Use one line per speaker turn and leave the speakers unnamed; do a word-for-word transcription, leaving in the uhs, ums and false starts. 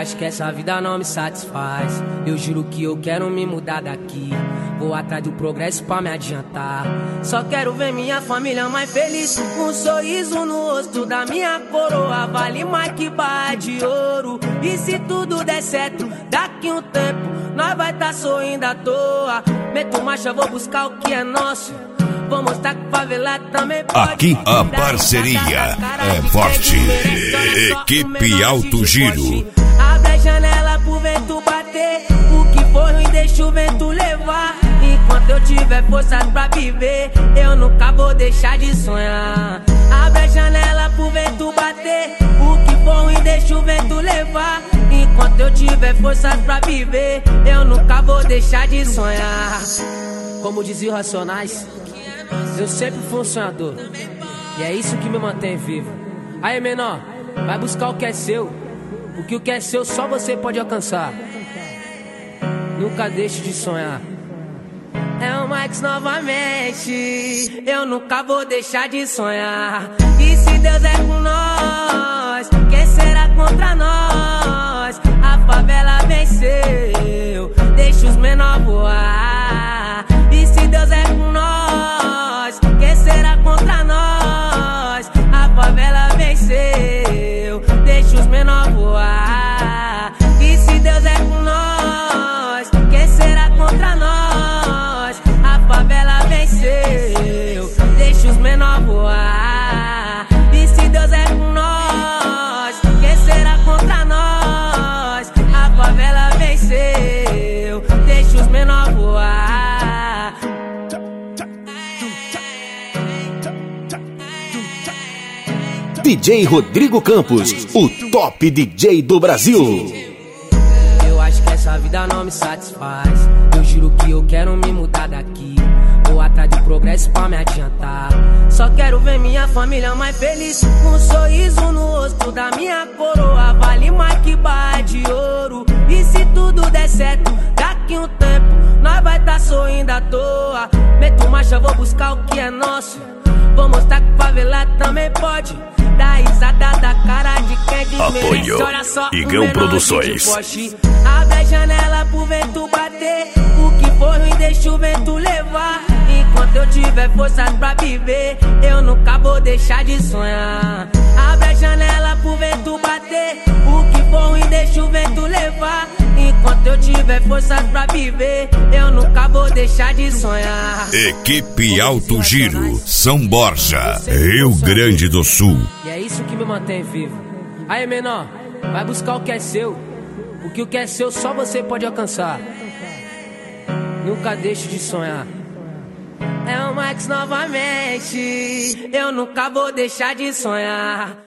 acho que essa vida não me satisfaz. Eu juro que eu quero me mudar daqui. Vou atrás do progresso pra me adiantar. Só quero ver minha família mais feliz. Um sorriso no rosto da minha coroa vale mais que barra de ouro. E se tudo der certo, daqui um tempo nós vai tá sorrindo à toa. Meto marcha, vou buscar o que é nosso. Vou mostrar que favelado também pode.
Aqui a parceria é forte. Equipe Alto Giro.
Abre a janela pro vento bater. O que for ruim deixa o vento levar. Enquanto eu tiver forças pra viver, eu nunca vou deixar de sonhar. Abre a janela pro vento bater. O que for ruim deixa o vento levar. Enquanto eu tiver forças pra viver, eu nunca vou deixar de sonhar. Como diziam Racionais, eu sempre fui um sonhador, e é isso que me mantém vivo. Aí, menor, vai buscar o que é seu, porque o que é seu só você pode alcançar. Nunca deixe de sonhar. É o Max novamente. Eu nunca vou deixar de sonhar. E se Deus é com nós, quem será contra nós? A favela venceu, deixa os menores voar. E se Deus é com nós, quem será contra nós? A favela venceu, deixa os menores voar. E se Deus é com nós, quem será contra nós? A favela venceu, deixa os menores voar. E se Deus é com nós, quem será contra nós? A favela venceu, deixa os menores voar.
D J Rodrigo Campos, o top D J do Brasil.
Eu acho que essa vida não me satisfaz. Eu juro que eu quero me mudar daqui. Vou atrás do progresso pra me adiantar. Só quero ver minha família mais feliz. Um sorriso no rosto da minha coroa vale mais que barra de ouro. E se tudo der certo, daqui um tempo nós vai tá sorrindo à toa. Meto marcha, vou buscar o que é nosso. Vou mostrar que favelado também pode. Dá risada da cara de quem desmerece. Olha só,
Igão Produções.
Abre a janela pro vento bater. O que for ruim deixa o vento levar. Enquanto eu tiver forças pra viver, eu nunca vou deixar de sonhar. Abre a janela pro vento bater. O que for ruim deixa o vento levar. Enquanto eu tiver forças pra viver, eu nunca vou deixar de sonhar.
Equipe Alto Giro, São Borja, Rio Grande do Sul.
E é isso que me mantém vivo. Aí, menor, vai buscar o que é seu, porque o que é seu só você pode alcançar. Nunca deixe de sonhar. É o Max novamente. Eu nunca vou deixar de sonhar.